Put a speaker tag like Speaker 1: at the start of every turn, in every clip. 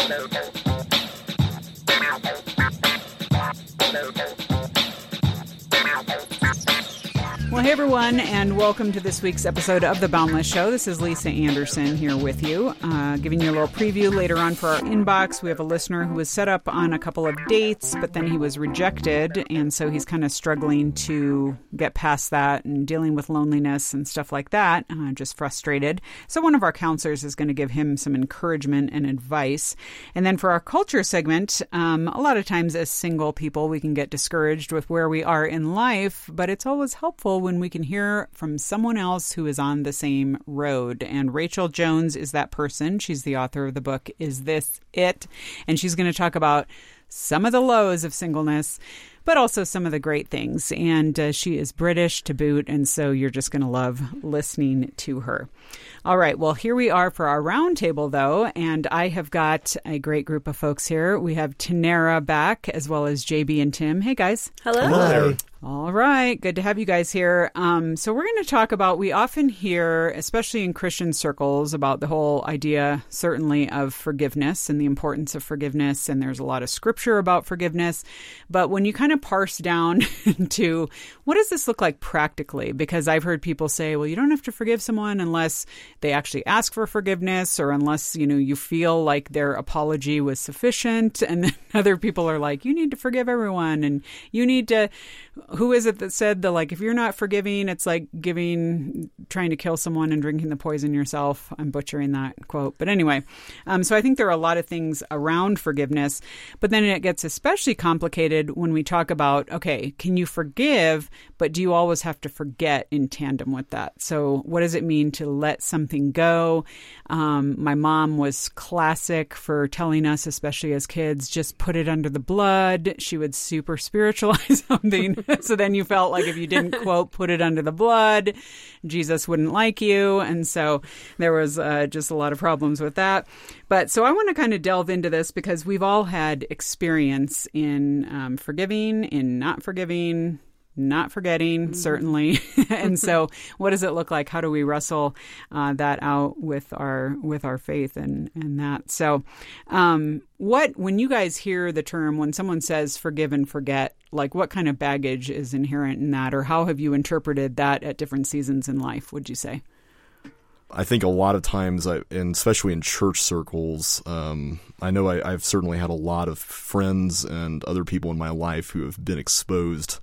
Speaker 1: Well, hey everyone, and welcome to this week's episode of The Boundless Show. This is Lisa Anderson here with you, giving you a little preview later on for our inbox. We have a listener who was set up on a couple of dates, but then he was rejected, and so he's kind of struggling to get past that and dealing with loneliness and stuff like that, just frustrated. So one of our counselors is going to give him some encouragement and advice. And then for our culture segment, a lot of times as single people, we can get discouraged with where we are in life, but it's always helpful when we can hear from someone else who is on the same road. And Rachel Jones is that person. She's the author of the book, Is This It? And she's going to talk about some of the lows of singleness, but also some of the great things. And she is British to boot, and so you're just going to love listening to her. All right, well, here we are for our roundtable, though, and I have got a great group of folks here. We have Tanera back, as well as JB and Tim. Hey, guys.
Speaker 2: Hello.
Speaker 3: Hello.
Speaker 1: All right. Good to have you guys here. So we're going to talk about, we often hear, especially in Christian circles, about the whole idea, certainly, of forgiveness and the importance of forgiveness. And there's a lot of scripture about forgiveness. But when you kind of parse down into what does this look like practically? Because I've heard people say, well, you don't have to forgive someone unless they actually ask for forgiveness or unless, you feel like their apology was sufficient. And then other people are like, you need to forgive everyone. And you need to... Who is it that said if you're not forgiving, it's like trying to kill someone and drinking the poison yourself? I'm butchering that quote. But anyway, so I think there are a lot of things around forgiveness, but then it gets especially complicated when we talk about, okay, can you forgive, but do you always have to forget in tandem with that? So what does it mean to let something go? My mom was classic for telling us, especially as kids, just put it under the blood. She would super spiritualize something. So then you felt like if you didn't, quote, put it under the blood, Jesus wouldn't like you. And so there was just a lot of problems with that. But so I want to kind of delve into this because we've all had experience in forgiving, in not forgiving, not forgetting, certainly. And so what does it look like? How do we wrestle that out with our faith and that? So when you guys hear the term, when someone says forgive and forget, what kind of baggage is inherent in that? Or how have you interpreted that at different seasons in life, would you say?
Speaker 3: I think a lot of times, and especially in church circles, I know I've certainly had a lot of friends and other people in my life who have been exposed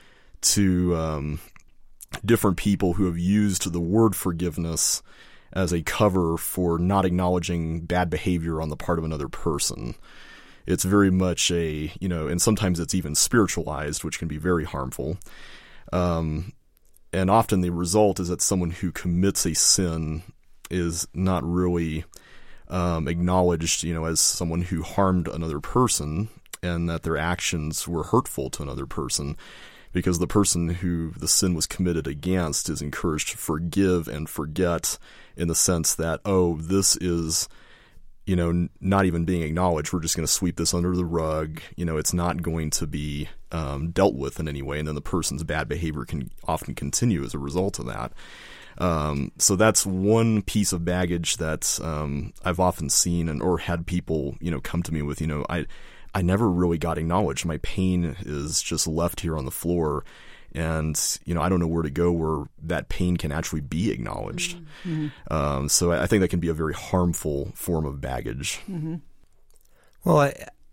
Speaker 3: to different people who have used the word forgiveness as a cover for not acknowledging bad behavior on the part of another person. It's very much and sometimes it's even spiritualized, which can be very harmful. And often the result is that someone who commits a sin is not really acknowledged, as someone who harmed another person and that their actions were hurtful to another person. Because the person who the sin was committed against is encouraged to forgive and forget in the sense that, this is, not even being acknowledged. We're just going to sweep this under the rug. It's not going to be dealt with in any way. And then the person's bad behavior can often continue as a result of that. So that's one piece of baggage that I've often seen or had people, come to me with, I never really got acknowledged. My pain is just left here on the floor. And, I don't know where to go where that pain can actually be acknowledged. Mm-hmm. So I think that can be a very harmful form of baggage.
Speaker 1: Mm-hmm.
Speaker 4: Well,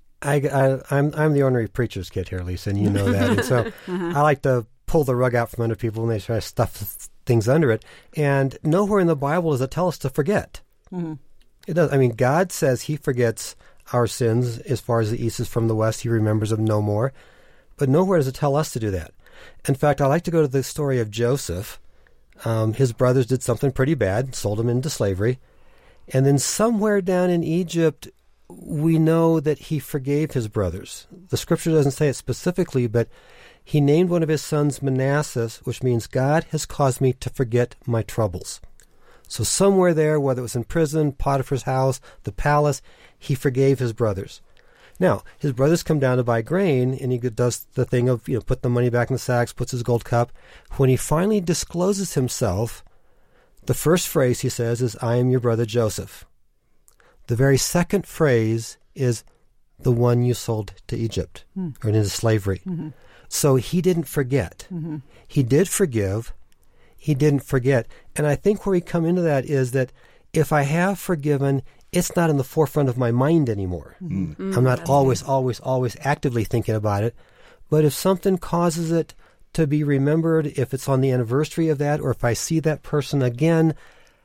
Speaker 4: I'm the ornery preacher's kid here, Lisa, and you know that. And so I like to pull the rug out from under people when they try to stuff things under it. And nowhere in the Bible does it tell us to forget.
Speaker 1: Mm-hmm.
Speaker 4: It does. I mean, God says he forgets our sins as far as the east is from the west. He remembers them no more. But nowhere does it tell us to do that. In fact, I like to go to the story of Joseph. His brothers did something pretty bad, sold him into slavery. And then somewhere down in Egypt, we know that he forgave his brothers. The scripture doesn't say it specifically, but he named one of his sons Manasseh, which means God has caused me to forget my troubles. So somewhere there, whether it was in prison, Potiphar's house, the palace, he forgave his brothers. Now, his brothers come down to buy grain, and he does the thing of, put the money back in the sacks, puts his gold cup. When he finally discloses himself, the first phrase he says is, "I am your brother Joseph." The very second phrase is the one you sold to Egypt or into slavery. So he didn't forget. He did forgive. He didn't forget. And I think where we come into that is that if I have forgiven, it's not in the forefront of my mind anymore. I'm not always actively thinking about it. But if something causes it to be remembered, if it's on the anniversary of that, or if I see that person again,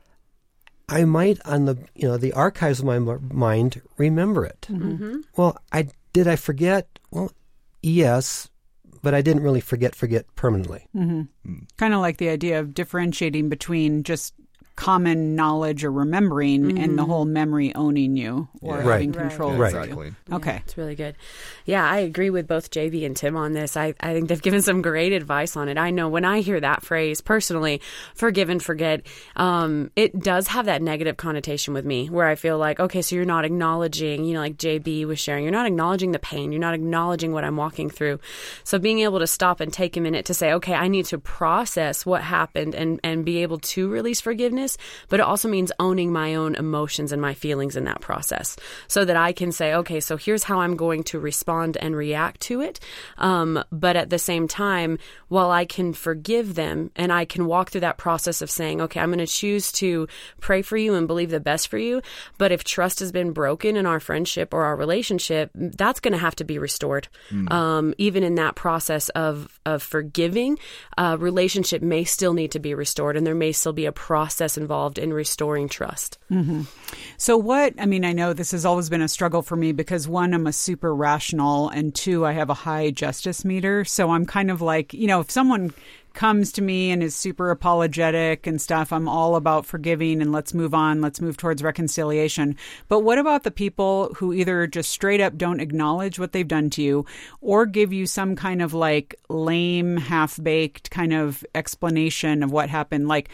Speaker 4: I might, on the archives of my mind, remember it. Well, did I forget? Well, yes, but I didn't really forget permanently.
Speaker 1: Kind of like the idea of differentiating between just common knowledge or remembering and the whole memory owning you or having control over
Speaker 3: Exactly.
Speaker 1: you. Okay.
Speaker 2: It's really good. Yeah, I agree with both JB and Tim on this. I think they've given some great advice on it. I know when I hear that phrase personally, forgive and forget, it does have that negative connotation with me where I feel like, okay, so you're not acknowledging, like JB was sharing, you're not acknowledging the pain. You're not acknowledging what I'm walking through. So being able to stop and take a minute to say, okay, I need to process what happened and be able to release forgiveness. But it also means owning my own emotions and my feelings in that process so that I can say, okay, so here's how I'm going to respond and react to it. But at the same time, while I can forgive them and I can walk through that process of saying, okay, I'm going to choose to pray for you and believe the best for you. But if trust has been broken in our friendship or our relationship, that's going to have to be restored. Even in that process of forgiving, relationship may still need to be restored and there may still be a process involved in restoring trust.
Speaker 1: So I know this has always been a struggle for me because one, I'm a super rational, and two, I have a high justice meter. So I'm kind of like, if someone comes to me and is super apologetic and stuff, I'm all about forgiving and let's move on, let's move towards reconciliation. But what about the people who either just straight up don't acknowledge what they've done to you or give you some kind of like lame, half-baked kind of explanation of what happened? Like,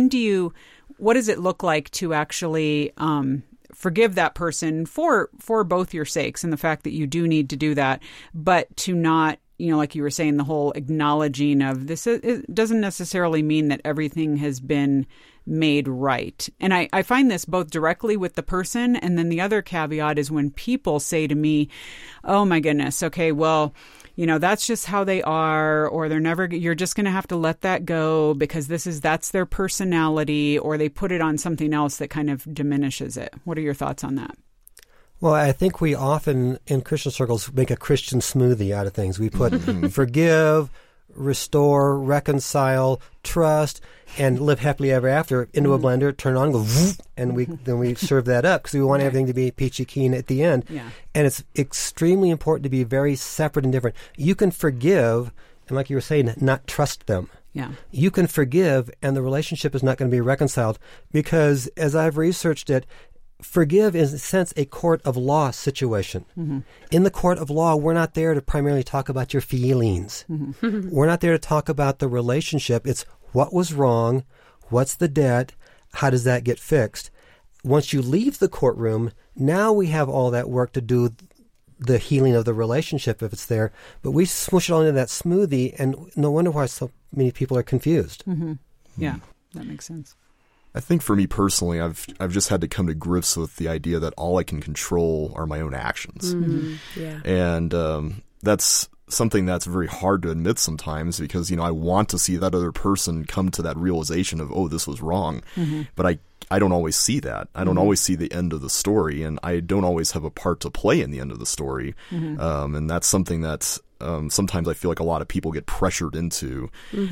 Speaker 1: what does it look like to actually forgive that person for both your sakes and the fact that you do need to do that, but to not, like you were saying, the whole acknowledging of this, it doesn't necessarily mean that everything has been made right. And I find this both directly with the person, and then the other caveat is when people say to me, oh my goodness, okay, well, that's just how they are, or you're just going to have to let that go because that's their personality, or they put it on something else that kind of diminishes it. What are your thoughts on that?
Speaker 4: Well, I think we often in Christian circles make a Christian smoothie out of things. We put forgive, restore, reconcile, trust, and live happily ever after into a blender, turn it on, go, whoop, and then we serve that up because we want everything to be peachy keen at the end.
Speaker 1: Yeah.
Speaker 4: And it's extremely important to be very separate and different. You can forgive, and like you were saying, not trust them.
Speaker 1: Yeah.
Speaker 4: You can forgive, and the relationship is not going to be reconciled because, as I've researched it, forgive is, in a sense, a court of law situation. In the court of law, we're not there to primarily talk about your feelings. We're not there to talk about the relationship. It's what was wrong, what's the debt, how does that get fixed. Once you leave the courtroom, now we have all that work to do the healing of the relationship if it's there. But we smush it all into that smoothie, and no wonder why so many people are confused.
Speaker 1: Yeah, that makes sense.
Speaker 3: I think for me personally, I've just had to come to grips with the idea that all I can control are my own actions.
Speaker 2: Yeah.
Speaker 3: And that's something that's very hard to admit sometimes because, I want to see that other person come to that realization of, oh, this was wrong. But I don't always see that. I don't always see the end of the story, and I don't always have a part to play in the end of the story. And that's something that's sometimes I feel like a lot of people get pressured into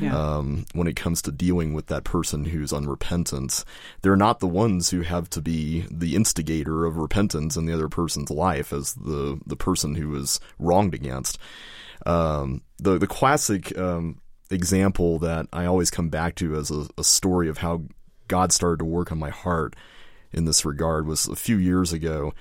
Speaker 3: when it comes to dealing with that person who's unrepentant. They're not the ones who have to be the instigator of repentance in the other person's life as the person who is wronged against. The classic example that I always come back to as a story of how God started to work on my heart in this regard was a few years ago.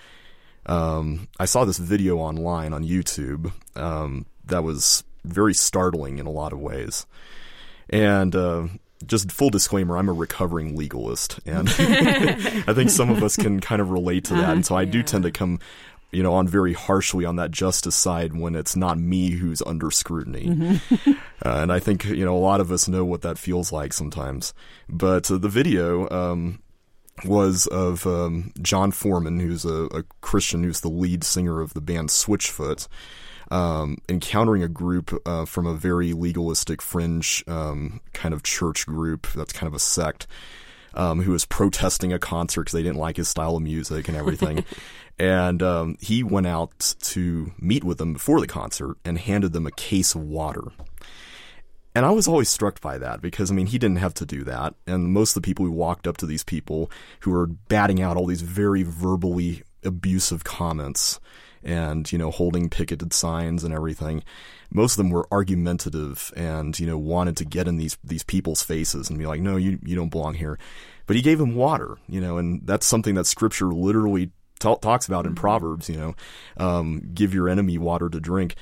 Speaker 3: I saw this video online on YouTube that was very startling in a lot of ways. And just full disclaimer, I'm a recovering legalist, and I think some of us can kind of relate to that. And so I do tend to come, on very harshly on that justice side when it's not me who's under scrutiny. And I think, a lot of us know what that feels like sometimes. But the video was of John Foreman, who's a Christian, who's the lead singer of the band Switchfoot, encountering a group from a very legalistic fringe kind of church group that's kind of a sect, who was protesting a concert because they didn't like his style of music and everything. And he went out to meet with them before the concert and handed them a case of water. And I was always struck by that because, I mean, he didn't have to do that. And most of the people who walked up to these people who were batting out all these very verbally abusive comments and, you know, holding picketed signs and everything, most of them were argumentative and, you know, wanted to get in these people's faces and be like, no, you don't belong here. But he gave them water, you know, and that's something that Scripture literally talks about in Proverbs, you know, give your enemy water to drink.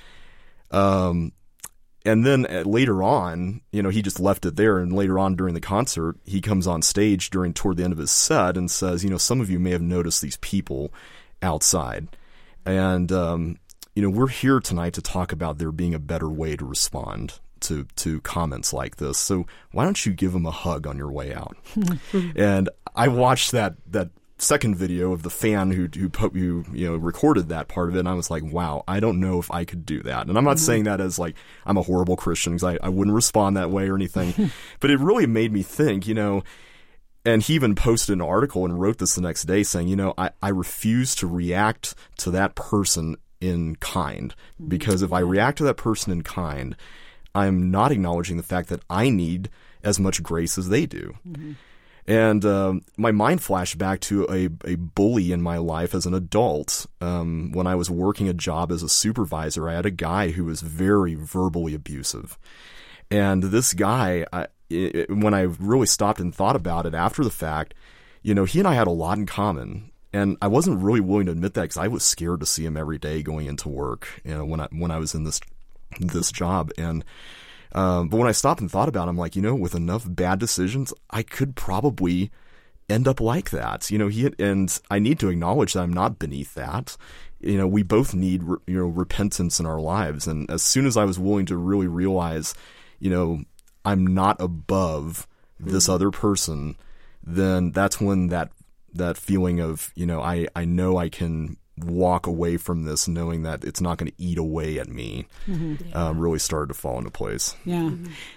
Speaker 3: And then later on, you know, he just left it there. And later on during the concert, he comes on stage toward the end of his set and says, you know, some of you may have noticed these people outside. And, you know, we're here tonight to talk about there being a better way to respond to comments like this. So why don't you give them a hug on your way out? And I watched that second video of the fan who you know recorded that part of it, and I was like, wow, I don't know if I could do that. And I'm not saying that as like I'm a horrible Christian, because I wouldn't respond that way or anything. But it really made me think, you know. And he even posted an article and wrote this the next day saying, you know, I refuse to react to that person in kind, because if I react to that person in kind, I'm not acknowledging the fact that I need as much grace as they do. Mm-hmm. And my mind flashed back to a bully in my life as an adult. When I was working a job as a supervisor, I had a guy who was very verbally abusive. And this guy, when I really stopped and thought about it after the fact, you know, he and I had a lot in common. And I wasn't really willing to admit that because I was scared to see him every day going into work, you know, when I was in this job. And but when I stopped and thought about it, I'm like, you know, with enough bad decisions, I could probably end up like that. You know, and I need to acknowledge that I'm not beneath that. You know, we both need, you know, repentance in our lives. And as soon as I was willing to really realize, you know, I'm not above this other person, then that's when that feeling of, you know I can walk away from this knowing that it's not going to eat away at me, really started to fall into place.
Speaker 1: Yeah.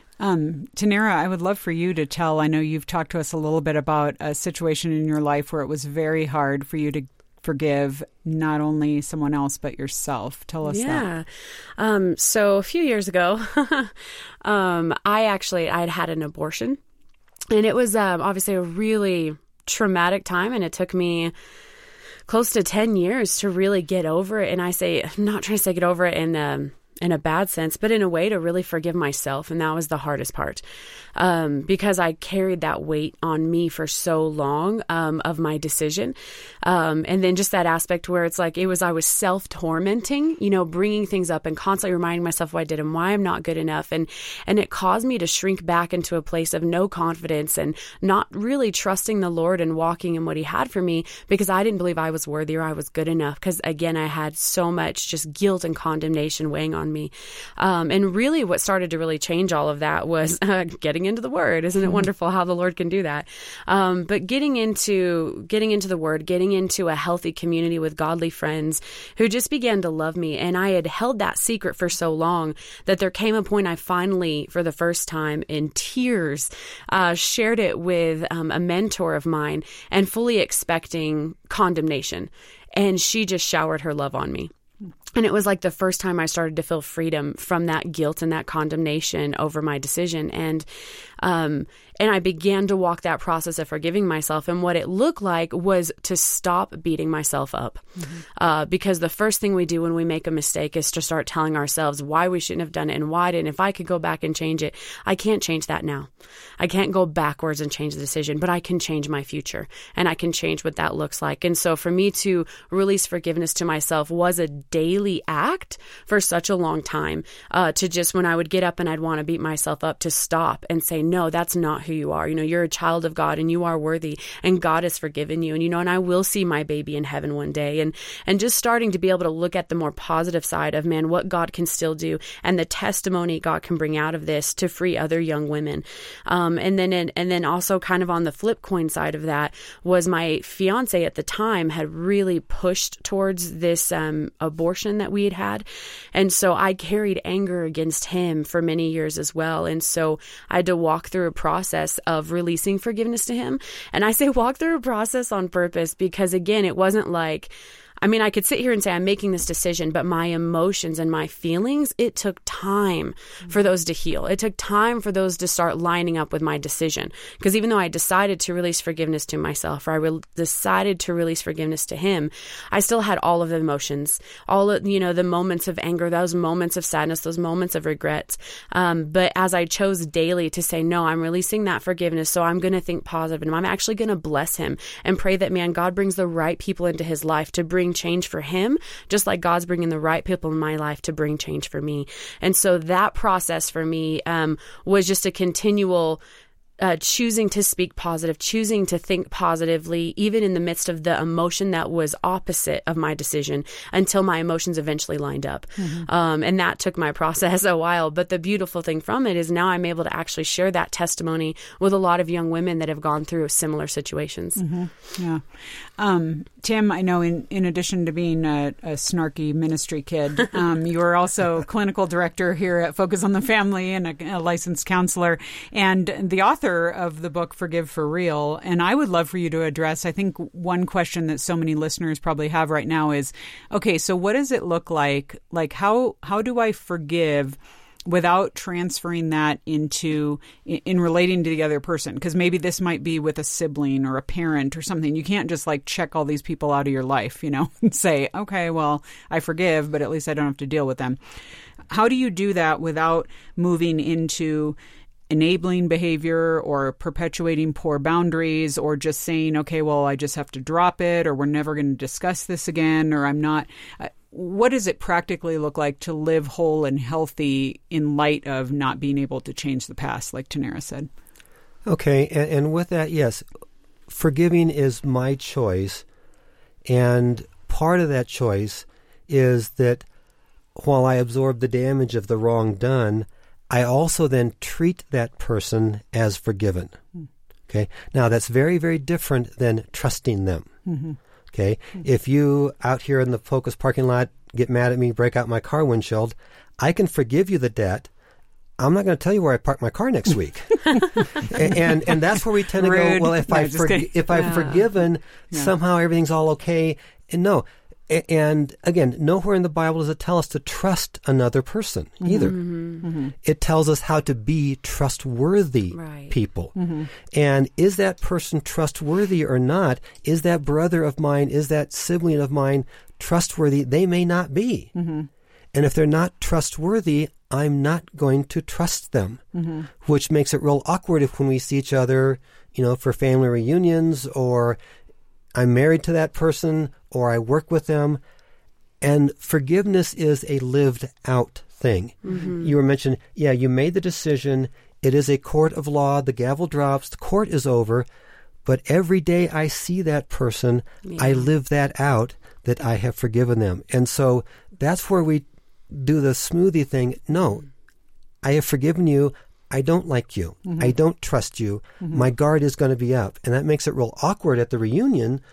Speaker 1: Tanera, I would love for you to tell, I know you've talked to us a little bit about a situation in your life where it was very hard for you to forgive not only someone else, but yourself. Tell us that.
Speaker 2: Yeah. So a few years ago, I'd had an abortion, and it was obviously a really traumatic time, and it took me close to 10 years to really get over it. And I'm not trying to say get over it in a bad sense, but in a way to really forgive myself. And that was the hardest part, because I carried that weight on me for so long, of my decision. And then just that aspect where it's like, I was self-tormenting, you know, bringing things up and constantly reminding myself what I did and why I'm not good enough. And it caused me to shrink back into a place of no confidence and not really trusting the Lord and walking in what He had for me, because I didn't believe I was worthy or I was good enough. Because again, I had so much just guilt and condemnation weighing on me. And really what started to really change all of that was getting into the Word. Isn't it wonderful how the Lord can do that? But getting into the Word, getting into a healthy community with godly friends who just began to love me. And I had held that secret for so long that there came a point I finally, for the first time in tears, shared it with a mentor of mine, and fully expecting condemnation. And she just showered her love on me. And it was like the first time I started to feel freedom from that guilt and that condemnation over my decision. And I began to walk that process of forgiving myself. And what it looked like was to stop beating myself up. Because the first thing we do when we make a mistake is to start telling ourselves why we shouldn't have done it and why I didn't. If I could go back and change it, I can't change that now. I can't go backwards and change the decision, but I can change my future and I can change what that looks like. And so for me to release forgiveness to myself was a daily act for such a long time, to just when I would get up and I'd want to beat myself up, to stop and say, no, that's not who who you are. You're a child of God and you are worthy and God has forgiven you. And I will see my baby in heaven one day. And just starting to be able to look at the more positive side of, man, what God can still do and the testimony God can bring out of this to free other young women. And then also kind of on the flip coin side of that was my fiance at the time had really pushed towards this abortion that we had. And so I carried anger against him for many years as well. And so I had to walk through a process of releasing forgiveness to him. And I say walk through a process on purpose because, again, it wasn't like, I could sit here and say I'm making this decision, but my emotions and my feelings, it took time for those to heal. It took time for those to start lining up with my decision. Because even though I decided to release forgiveness to myself, or I decided to release forgiveness to him, I still had all of the emotions, all of, the moments of anger, those moments of sadness, those moments of regrets. But as I chose daily to say, no, I'm releasing that forgiveness, so I'm going to think positive, and I'm actually going to bless him and pray that, man, God brings the right people into his life to bring change for him, just like God's bringing the right people in my life to bring change for me. And so that process for me was just a continual choosing to speak positive, choosing to think positively, even in the midst of the emotion that was opposite of my decision, until my emotions eventually lined up. And that took my process a while. But the beautiful thing from it is now I'm able to actually share that testimony with a lot of young women that have gone through similar situations.
Speaker 1: Yeah. Tim, I know in addition to being a snarky ministry kid, you are also clinical director here at Focus on the Family and a licensed counselor and the author of the book Forgive for Real. And I would love for you to address, I think one question that so many listeners probably have right now is, okay, so what does it look like? Like how do I forgive without transferring that into in relating to the other person? Because maybe this might be with a sibling or a parent or something. You can't just like check all these people out of your life, and say, okay, well, I forgive, but at least I don't have to deal with them. How do you do that without moving into enabling behavior or perpetuating poor boundaries or just saying, okay, well, I just have to drop it, or we're never going to discuss this again, or I'm not. What does it practically look like to live whole and healthy in light of not being able to change the past, like Tanara said?
Speaker 4: Okay, and with that, yes, forgiving is my choice, and part of that choice is that while I absorb the damage of the wrong done, I also then treat that person as forgiven. Okay. Now that's very, very different than trusting them. Okay. If you out here in the Focus parking lot get mad at me, break out my car windshield, I can forgive you the debt. I'm not going to tell you where I park my car next week. and that's where we tend to go, well, if I've forgiven, somehow everything's all okay. And no. And again, nowhere in the Bible does it tell us to trust another person either. It tells us how to be trustworthy people. And is that person trustworthy or not? Is that brother of mine, is that sibling of mine trustworthy? They may not be. And if they're not trustworthy, I'm not going to trust them, which makes it real awkward if when we see each other, for family reunions, or I'm married to that person, or I work with them. And forgiveness is a lived out thing. You were mentioning, you made the decision. It is a court of law. The gavel drops. The court is over. But every day I see that person, I live that out, that I have forgiven them. And so that's where we do the smoothie thing. No, I have forgiven you. I don't like you. I don't trust you. My guard is going to be up. And that makes it real awkward at the reunion.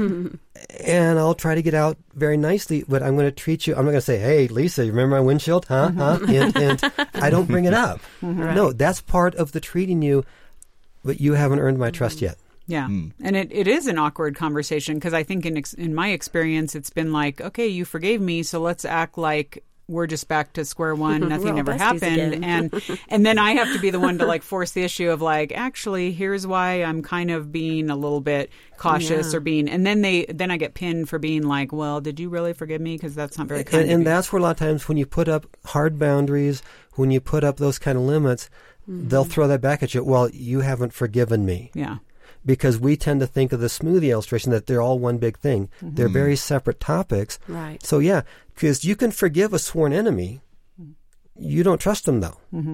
Speaker 4: And I'll try to get out very nicely, but I'm going to treat you. I'm not going to say, hey, Lisa, you remember my windshield? And I don't bring it up. No, that's part of the treating you, but you haven't earned my trust yet.
Speaker 1: Yeah. And it is an awkward conversation because I think in my experience, it's been like, okay, you forgave me, so let's act like we're just back to square one. Nothing ever happened. And then I have to be the one to like force the issue of like, actually, here's why I'm kind of being a little bit cautious or being, and then I get pinned for being like, well, did you really forgive me? Because that's not very kind of
Speaker 4: and that's where a lot of times when you put up hard boundaries, when you put up those kind of limits, they'll throw that back at you. Well, you haven't forgiven me.
Speaker 1: Yeah.
Speaker 4: Because we tend to think of the smoothie illustration that they're all one big thing. They're very separate topics.
Speaker 2: Right.
Speaker 4: So, because you can forgive a sworn enemy. You don't trust them, though.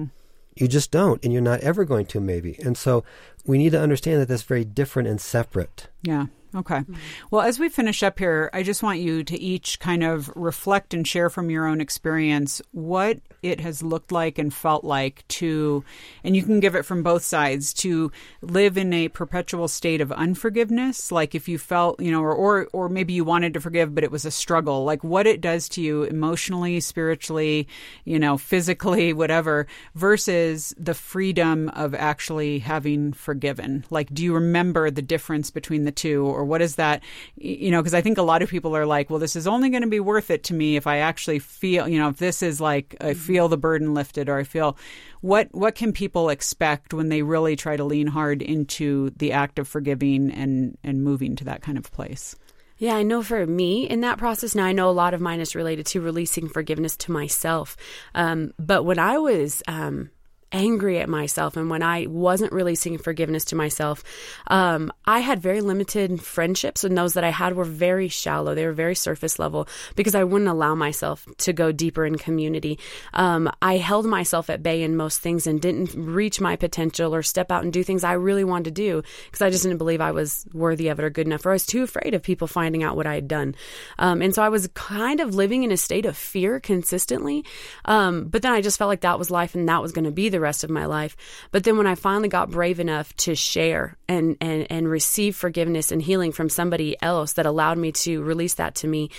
Speaker 4: You just don't, and you're not ever going to, maybe. And so we need to understand that that's very different and separate.
Speaker 1: Yeah. Okay. Well, as we finish up here, I just want you to each kind of reflect and share from your own experience what it has looked like and felt like to, and you can give it from both sides, to live in a perpetual state of unforgiveness. Like if you felt, or maybe you wanted to forgive, but it was a struggle, like what it does to you emotionally, spiritually, physically, whatever, versus the freedom of actually having forgiven. Like, do you remember the difference between the two? Or what is that, because I think a lot of people are like, well, this is only going to be worth it to me if I actually feel, if this is like, I feel the burden lifted, or I feel, what can people expect when they really try to lean hard into the act of forgiving and moving to that kind of place?
Speaker 2: Yeah, I know for me in that process, now I know a lot of mine is related to releasing forgiveness to myself. But when I was angry at myself and when I wasn't releasing forgiveness to myself, I had very limited friendships, and those that I had were very shallow. They were very surface level because I wouldn't allow myself to go deeper in community. I held myself at bay in most things and didn't reach my potential or step out and do things I really wanted to do because I just didn't believe I was worthy of it or good enough, or I was too afraid of people finding out what I had done. And so I was kind of living in a state of fear consistently. But then I just felt like that was life and that was going to be the rest of my life. But then when I finally got brave enough to share and receive forgiveness and healing from somebody else that allowed me to release that to me,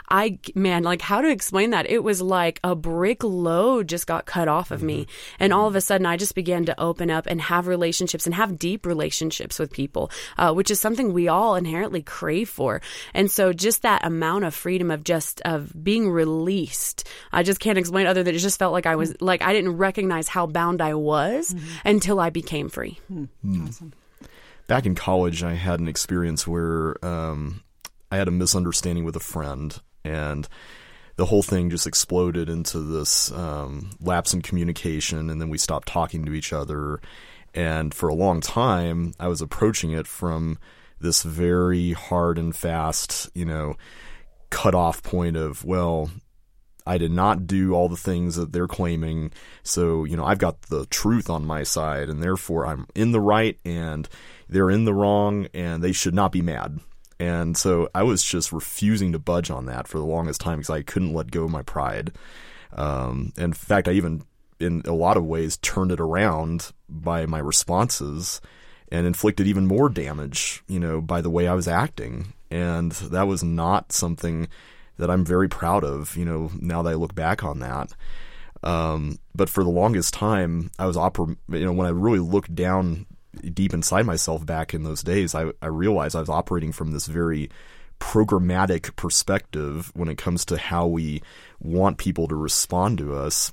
Speaker 2: how to explain that? It was like a brick load just got cut off of me. And all of a sudden I just began to open up and have relationships and have deep relationships with people, which is something we all inherently crave for. And so just that amount of freedom of being released, I just can't explain other than it just felt like I was like, I didn't recognize how bound I was until I became free.
Speaker 1: Awesome.
Speaker 3: Back in college, I had an experience where I had a misunderstanding with a friend, and the whole thing just exploded into this lapse in communication, and then we stopped talking to each other. And for a long time, I was approaching it from this very hard and fast, cut-off point of, well, I did not do all the things that they're claiming, so, I've got the truth on my side, and therefore I'm in the right, and they're in the wrong, and they should not be mad. And so I was just refusing to budge on that for the longest time because I couldn't let go of my pride. In fact, I even, in a lot of ways, turned it around by my responses and inflicted even more damage, by the way I was acting. And that was not something that I'm very proud of, now that I look back on that. But for the longest time, I was when I really looked down deep inside myself back in those days, I realized I was operating from this very programmatic perspective when it comes to how we want people to respond to us,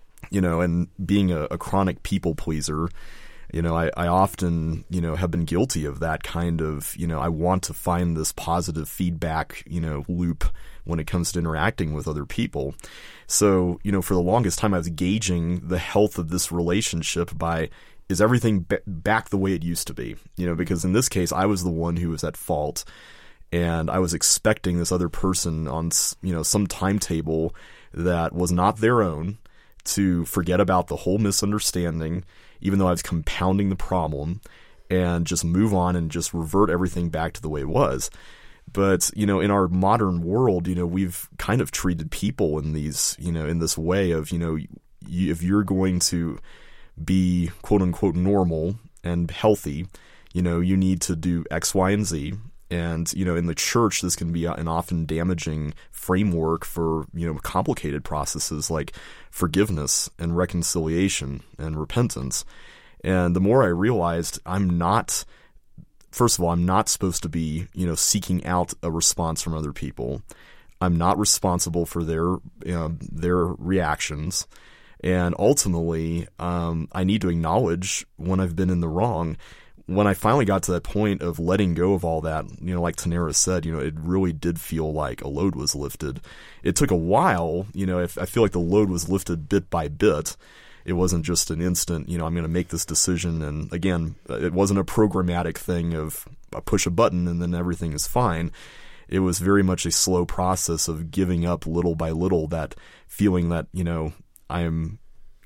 Speaker 3: and being a chronic people pleaser. I often, have been guilty of that kind of, I want to find this positive feedback, loop when it comes to interacting with other people. So, for the longest time, I was gauging the health of this relationship by, is everything back the way it used to be? Because in this case, I was the one who was at fault, and I was expecting this other person on, some timetable that was not their own to forget about the whole misunderstanding, even though I was compounding the problem, and just move on and just revert everything back to the way it was. But, in our modern world, we've kind of treated people in these, in this way of, if you're going to be quote unquote normal and healthy, you need to do X, Y, and Z. And, in the church, this can be an often damaging framework for, complicated processes like forgiveness and reconciliation and repentance. And the more I realized first of all, I'm not supposed to be, seeking out a response from other people. I'm not responsible for their reactions. And ultimately, I need to acknowledge when I've been in the wrong. When I finally got to that point of letting go of all that, like Tanera said, it really did feel like a load was lifted. It took a while, I feel like the load was lifted bit by bit. It wasn't just an instant, I'm going to make this decision. And again, it wasn't a programmatic thing of push a button and then everything is fine. It was very much a slow process of giving up little by little, that feeling that, I'm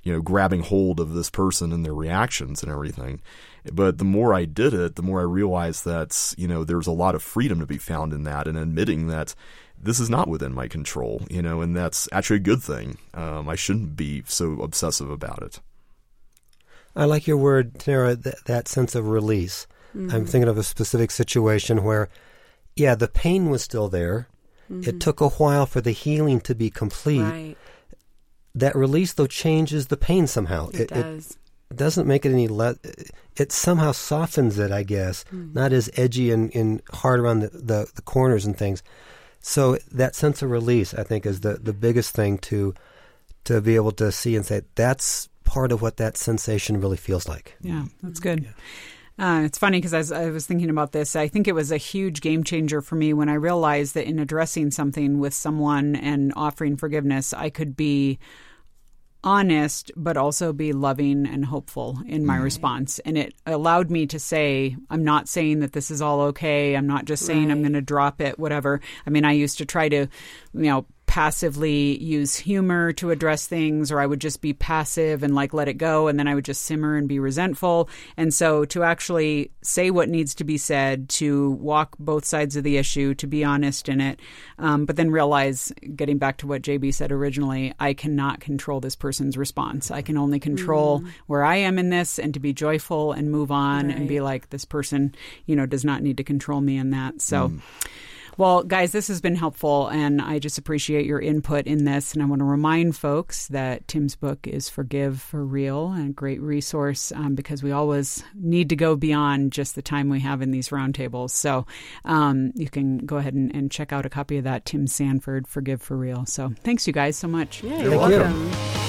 Speaker 3: grabbing hold of this person and their reactions and everything. But the more I did it, the more I realized that, there's a lot of freedom to be found in that, and admitting that this is not within my control, and that's actually a good thing. I shouldn't be so obsessive about it.
Speaker 4: I like your word, Tara, that sense of release. Mm-hmm. I'm thinking of a specific situation where, the pain was still there. Mm-hmm. It took a while for the healing to be complete.
Speaker 2: Right.
Speaker 4: That release, though, changes the pain somehow.
Speaker 2: It does.
Speaker 4: It doesn't make it any less. It somehow softens it, I guess. Mm-hmm. Not as edgy and hard around the corners and things. So that sense of release, I think, is the biggest thing to be able to see and say, that's part of what that sensation really feels like.
Speaker 1: Yeah, that's good. It's funny because as I was thinking about this, I think it was a huge game changer for me when I realized that in addressing something with someone and offering forgiveness, I could be honest, but also be loving and hopeful in my response. And it allowed me to say, I'm not saying that this is all okay. I'm not just saying I'm going to drop it, whatever. I mean, I used to try to, passively use humor to address things, or I would just be passive and let it go. And then I would just simmer and be resentful. And so to actually say what needs to be said, to walk both sides of the issue, to be honest in it, but then realize, getting back to what JB said originally, I cannot control this person's response. I can only control where I am in this, and to be joyful and move on and be like, this person, does not need to control me in that. So well, guys, this has been helpful, and I just appreciate your input in this. And I want to remind folks that Tim's book is Forgive for Real, and a great resource because we always need to go beyond just the time we have in these roundtables. So you can go ahead and check out a copy of that, Tim Sanford, Forgive for Real. So thanks, you guys, so much.
Speaker 2: Yeah, you're welcome.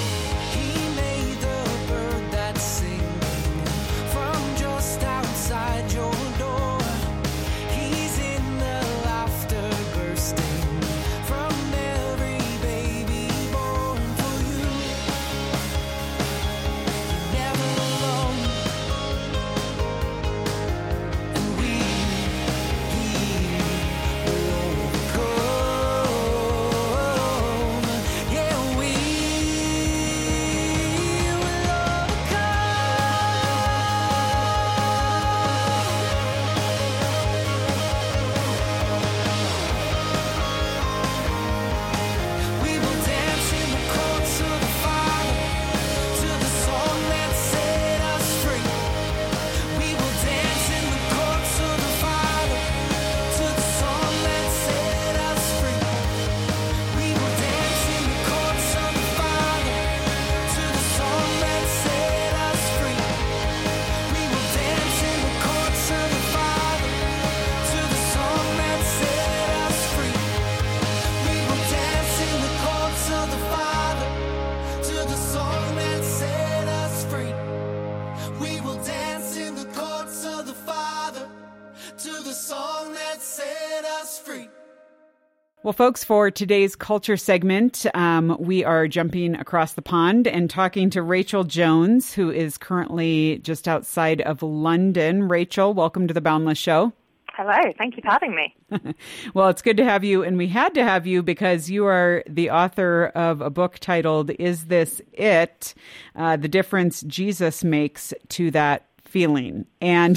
Speaker 1: Well, folks, for today's culture segment, we are jumping across the pond and talking to Rachel Jones, who is currently just outside of London. Rachel, welcome to the Boundless Show.
Speaker 5: Hello. Thank you for having me.
Speaker 1: Well, it's good to have you. And we had to have you because you are the author of a book titled, Is This It? The Difference Jesus Makes to That Feeling. And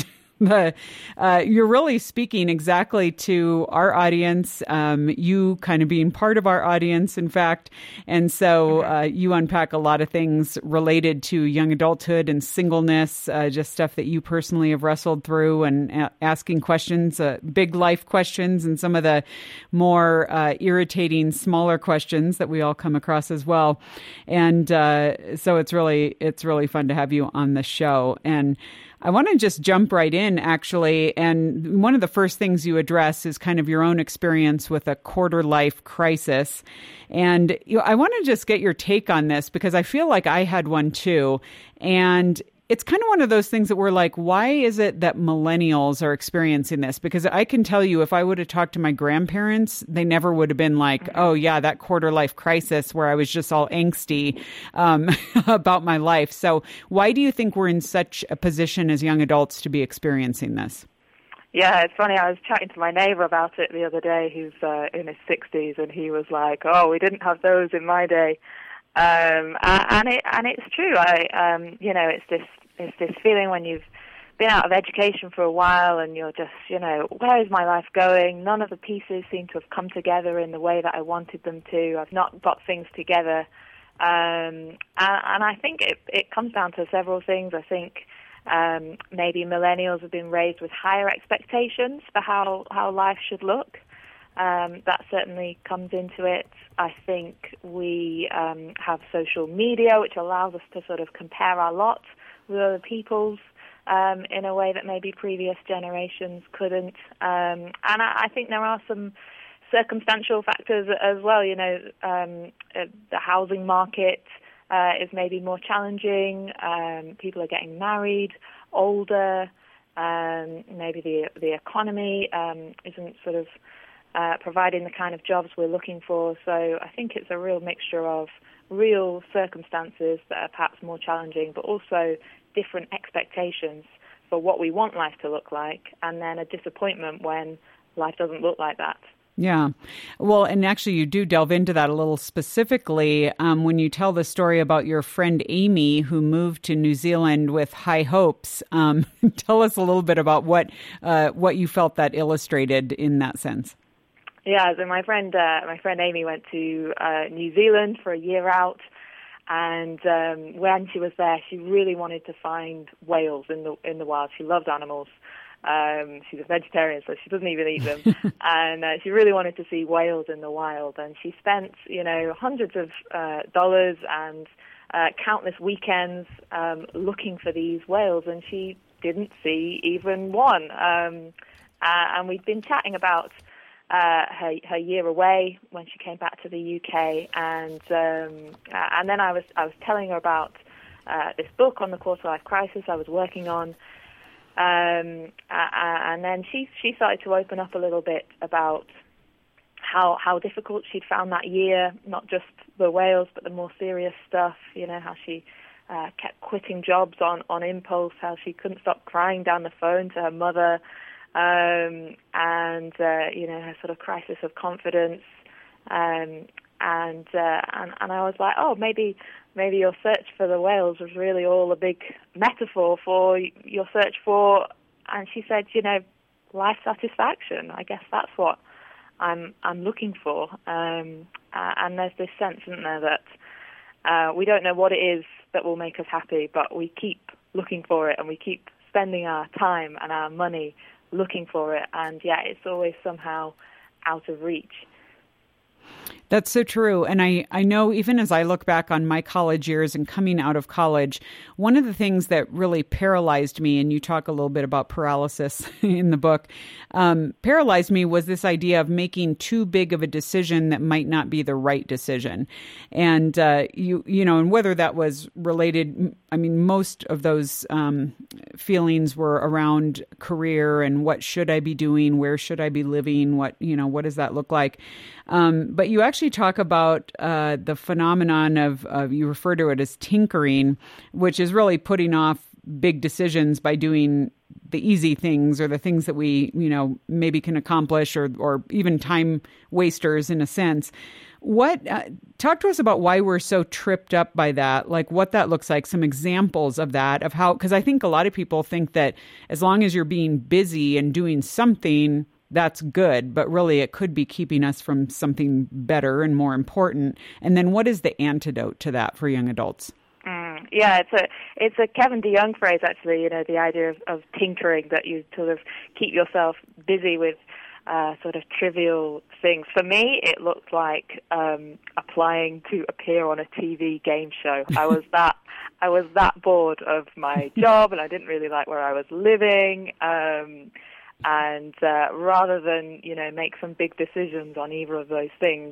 Speaker 1: you're really speaking exactly to our audience, you kind of being part of our audience, in fact. And so you unpack a lot of things related to young adulthood and singleness, just stuff that you personally have wrestled through, and asking questions, big life questions, and some of the more irritating, smaller questions that we all come across as well. And so it's really fun to have you on the show. And I want to just jump right in, actually. And one of the first things you address is kind of your own experience with a quarter-life crisis. And I want to just get your take on this because I feel like I had one too. And it's kind of one of those things that we're like, why is it that millennials are experiencing this? Because I can tell you, if I would have talked to my grandparents, they never would have been like, oh, yeah, that quarter life crisis where I was just all angsty about my life. So why do you think we're in such a position as young adults to be experiencing this?
Speaker 5: Yeah, it's funny. I was chatting to my neighbor about it the other day, who's in his 60s, and he was like, oh, we didn't have those in my day. And it's true. It's this feeling when you've been out of education for a while and you're just, where is my life going? None of the pieces seem to have come together in the way that I wanted them to. I've not got things together. And I think it comes down to several things. I think maybe millennials have been raised with higher expectations for how life should look. That certainly comes into it. I think we have social media, which allows us to sort of compare our lot with other people's in a way that maybe previous generations couldn't. And I think there are some circumstantial factors as well. The housing market is maybe more challenging. People are getting married, older. Maybe the economy isn't sort of providing the kind of jobs we're looking for. So I think it's a real mixture of real circumstances that are perhaps more challenging, but also different expectations for what we want life to look like, and then a disappointment when life doesn't look like that.
Speaker 1: Yeah. Well, and actually you do delve into that a little specifically when you tell the story about your friend Amy who moved to New Zealand with high hopes. Tell us a little bit about what you felt that illustrated in that sense.
Speaker 5: Yeah, so my friend Amy went to New Zealand for a year out, and when she was there, she really wanted to find whales in the wild. She loved animals. She's a vegetarian, so she doesn't even eat them, and she really wanted to see whales in the wild. And she spent, hundreds of dollars and countless weekends looking for these whales, and she didn't see even one. And we'd been chatting about her year away when she came back to the UK, and then I was telling her about this book on the quarter-life crisis I was working on, and then she started to open up a little bit about how difficult she'd found that year, not just the whales but the more serious stuff. How she kept quitting jobs on impulse, how she couldn't stop crying down the phone to her mother. And her sort of crisis of confidence, and I was like, oh, maybe your search for the whales was really all a big metaphor for your search for, and she said, life satisfaction. I guess that's what I'm looking for. And there's this sense, isn't there, that we don't know what it is that will make us happy, but we keep looking for it, and we keep spending our time and our money looking for it, and it's always somehow out of reach.
Speaker 1: That's so true. And I know even as I look back on my college years and coming out of college, one of the things that really paralyzed me, and you talk a little bit about paralysis in the book, paralyzed me was this idea of making too big of a decision that might not be the right decision. And, and whether that was related, most of those feelings were around career and what should I be doing? Where should I be living? What does that look like? But you actually talk about the phenomenon of you refer to it as tinkering, which is really putting off big decisions by doing the easy things or the things that we, maybe can accomplish or even time wasters in a sense. Talk to us about why we're so tripped up by that, like what that looks like, some examples of that, of how, because I think a lot of people think that as long as you're being busy and doing something, that's good, but really it could be keeping us from something better and more important. And then what is the antidote to that for young adults?
Speaker 5: Yeah, it's a Kevin DeYoung phrase, actually, the idea of tinkering, that you sort of keep yourself busy with sort of trivial things. For me, it looked like applying to appear on a TV game show. I was that bored of my job, and I didn't really like where I was living. And rather than, make some big decisions on either of those things,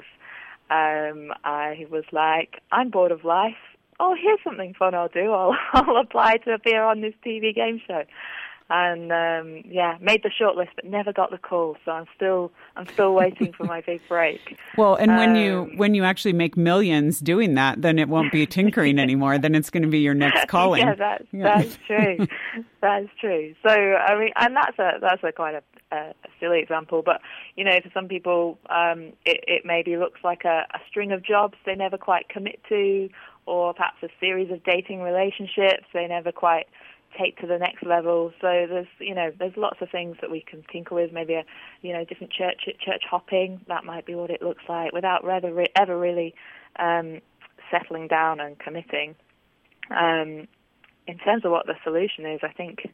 Speaker 5: I was like, I'm bored of life. Oh, here's something fun I'll do. I'll apply to appear on this TV game show. And made the shortlist, but never got the call. So I'm still waiting for my big break.
Speaker 1: Well, and when you actually make millions doing that, then it won't be tinkering anymore. Then it's going to be your next calling.
Speaker 5: That's true. That's true. So and that's a quite a silly example, but for some people, it maybe looks like a string of jobs they never quite commit to, or perhaps a series of dating relationships they never quite take to the next level. So there's lots of things that we can tinker with. Maybe different church hopping, that might be what it looks like, without ever really settling down and committing. In terms of what the solution is, I think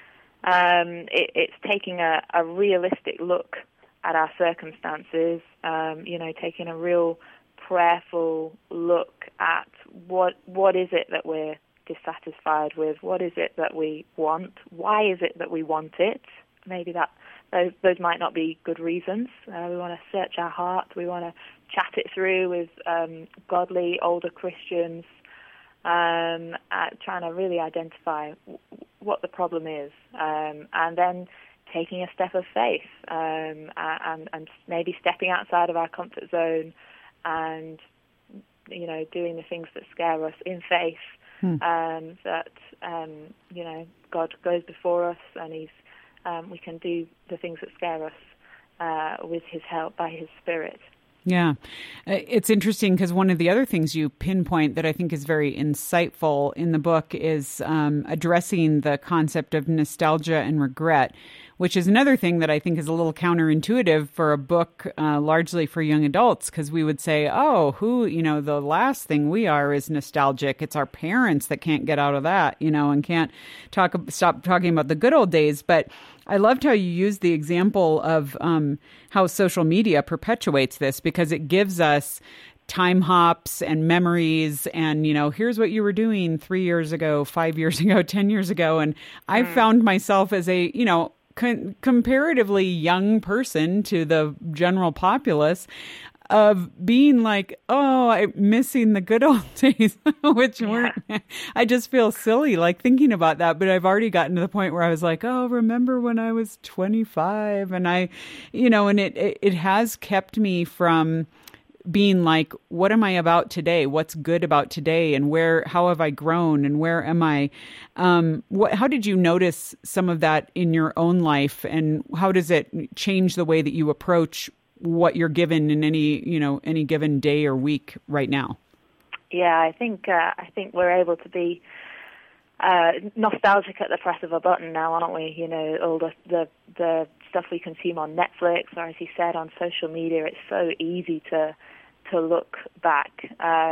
Speaker 5: it's taking a realistic look at our circumstances, taking a real prayerful look at what is it that we're dissatisfied with, what is it that we want, why is it that we want it. Maybe those might not be good reasons. We want to search our heart, we want to chat it through with godly older Christians, trying to really identify what the problem is, and then taking a step of faith, and maybe stepping outside of our comfort zone and doing the things that scare us in faith, that God goes before us, and we can do the things that scare us with His help, by His Spirit.
Speaker 1: Yeah. It's interesting because one of the other things you pinpoint that I think is very insightful in the book is addressing the concept of nostalgia and regret, which is another thing that I think is a little counterintuitive for a book largely for young adults, because we would say, the last thing we are is nostalgic. It's our parents that can't get out of that, and can't stop talking about the good old days. But I loved how you used the example of how social media perpetuates this, because it gives us time hops and memories and, here's what you were doing 3 years ago, 5 years ago, 10 years ago. And I found myself as a, comparatively young person to the general populace of being like, I'm missing the good old days, which weren't, I just feel silly like thinking about that. But I've already gotten to the point where I was like, remember when I was 25? And and it has kept me from being like, what am I about today? What's good about today? And how have I grown? And where am I? How did you notice some of that in your own life? And how does it change the way that you approach what you're given in any given day or week right now?
Speaker 5: Yeah, I think we're able to be nostalgic at the press of a button now, aren't we? All the stuff we consume on Netflix, or as you said, on social media. It's so easy to look back.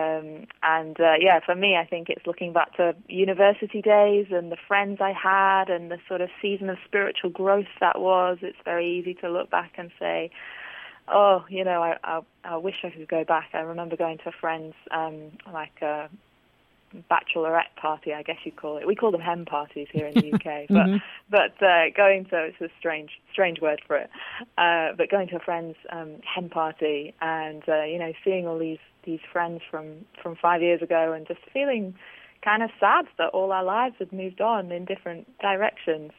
Speaker 5: For me, I think it's looking back to university days and the friends I had and the sort of season of spiritual growth that was. It's very easy to look back and say, I wish I could go back. I remember going to a friend's, like a bachelorette party, I guess you'd call it. We call them hen parties here in the UK, but going to, it's a strange word for it, but going to a friend's hen party and seeing all these friends from 5 years ago, and just feeling kind of sad that all our lives had moved on in different directions.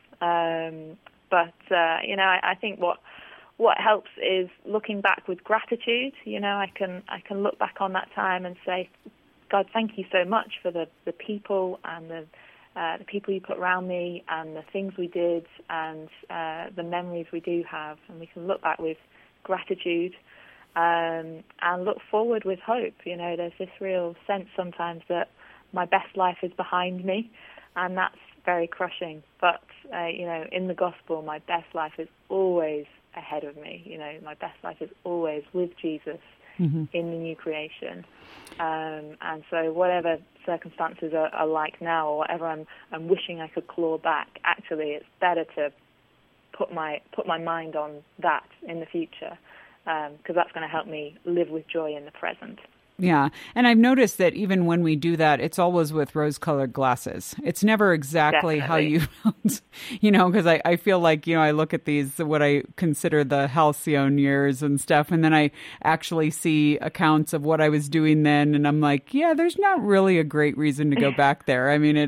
Speaker 5: I think what helps is looking back with gratitude. I can look back on that time and say, God, thank you so much for the people and the people you put around me and the things we did and the memories we do have. And we can look back with gratitude and look forward with hope. There's this real sense sometimes that my best life is behind me, and that's very crushing. But, in the gospel, my best life is always ahead of me. My best life is always with Jesus in the new creation. And so whatever circumstances are like now, or whatever I'm wishing I could claw back, actually it's better to put my mind on that in the future, because that's going to help me live with joy in the present.
Speaker 1: Yeah. And I've noticed that even when we do that, it's always with rose-colored glasses. It's never exactly how you felt, because I feel like, I look at these, what I consider the halcyon years and stuff, and then I actually see accounts of what I was doing then, and I'm like, yeah, there's not really a great reason to go back there. I mean,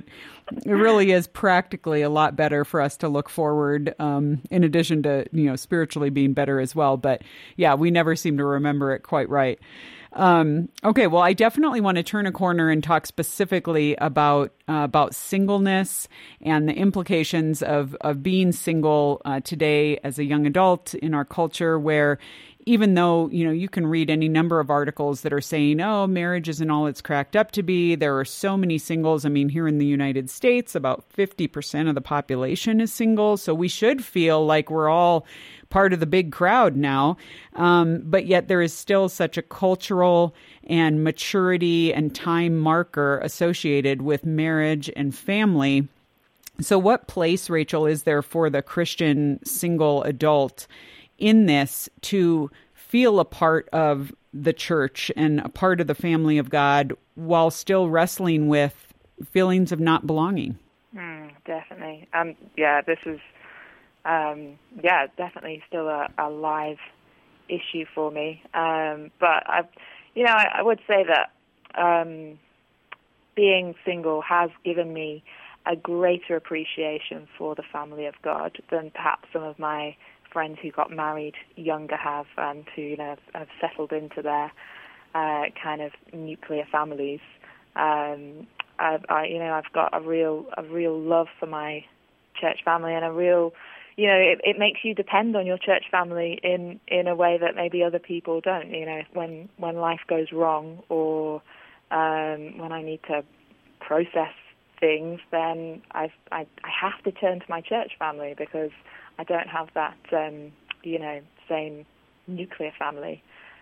Speaker 1: It really is practically a lot better for us to look forward, in addition to, spiritually being better as well. But yeah, we never seem to remember it quite right. Okay, well, I definitely want to turn a corner and talk specifically about singleness and the implications of being single today as a young adult in our culture, where even though, you can read any number of articles that are saying, oh, marriage isn't all it's cracked up to be. There are so many singles. I mean, here in the United States, about 50% of the population is single. So we should feel like we're all part of the big crowd now. But yet there is still such a cultural and maturity and time marker associated with marriage and family. So what place, Rachel, is there for the Christian single adult in this to feel a part of the church and a part of the family of God while still wrestling with feelings of not belonging?
Speaker 5: Definitely. This is, definitely still a live issue for me. But I would say that being single has given me a greater appreciation for the family of God than perhaps some of my friends who got married younger have, and who have settled into their kind of nuclear families. I've got a real love for my church family, and a real, it makes you depend on your church family in a way that maybe other people don't. When life goes wrong, or when I need to process things, then I have to turn to my church family, because I don't have that, same nuclear family.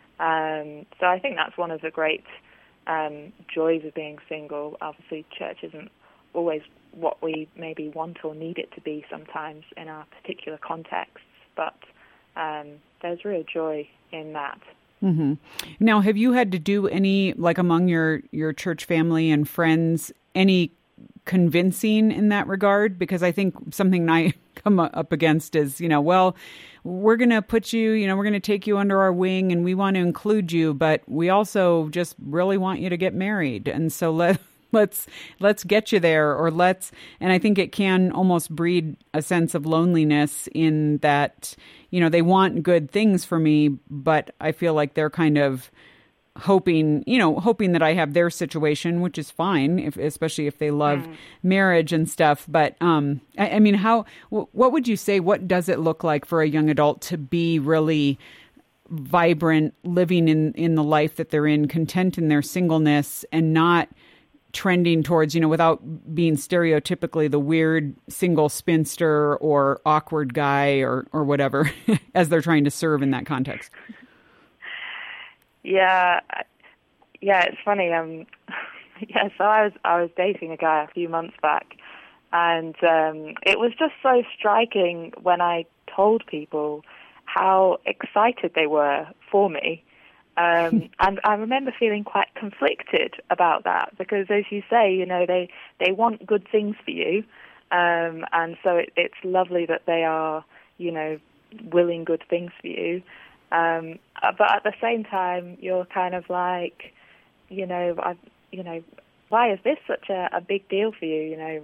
Speaker 5: So I think that's one of the great joys of being single. Obviously, church isn't always what we maybe want or need it to be sometimes in our particular contexts, but there's real joy in that.
Speaker 1: Mm-hmm. Now, have you had to do any, like among your church family and friends, any convincing in that regard? Because I think something I come up against is, well, we're going to put you, we're going to take you under our wing and we want to include you, but we also just really want you to get married. And so let's get you there, and I think it can almost breed a sense of loneliness in that, they want good things for me, but I feel like they're kind of hoping that I have their situation, which is fine, especially if they love marriage and stuff. But I mean, what would you say? What does it look like for a young adult to be really vibrant, living in the life that they're in, content in their singleness, and not trending towards, without being stereotypically the weird single spinster or awkward guy or whatever, as they're trying to serve in that context?
Speaker 5: Yeah, it's funny. So I was dating a guy a few months back, and it was just so striking when I told people how excited they were for me. And I remember feeling quite conflicted about that, because, as you say, they want good things for you, and so it's lovely that they are, willing good things for you. But at the same time, you're kind of like, why is this such a big deal for you?